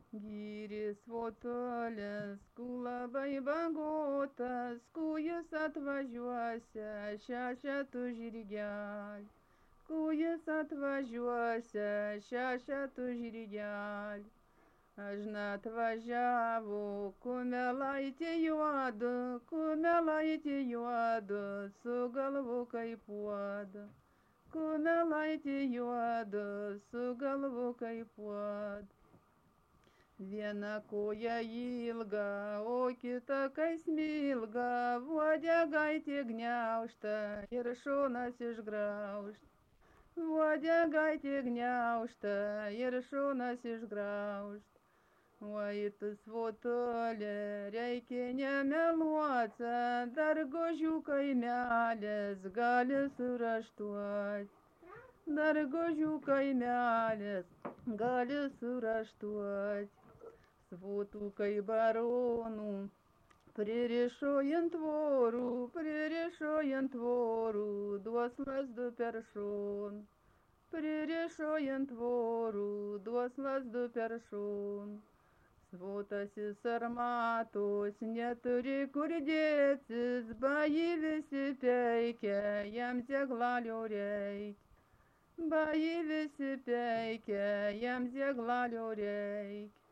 Gyris votolės, labai bagotas, jis atvažiuosia, šešetų žirgel. Jis atvažiuosia, šešetų žirgel. Aš atvažiavo, kumelaitė juodu, su galvu kaip puodu. Kumelaitė juodu, su galvu kaip puodu. Viena koja ilga, o kita kai smilga, uodegaitė gniaužta ir šonas išgraužta. Uodegaitė gniaužta ir šonas išgraužta. Oi, tu svotolė, reikia nemeluoti, dar gožių kaimelės gali suraštuoti. Dar gožių kaimelės gali suraštuoti. Svotukai baronų, pririšo ant tvorų, duos lasdu per šon. Pririšo ant tvorų, duos lasdu per šon. Svotasis armatos neturi kur dėtis, baji visi peikia, jam zeglalio reikia. Baji visi peikia, jam zeglalio reikia.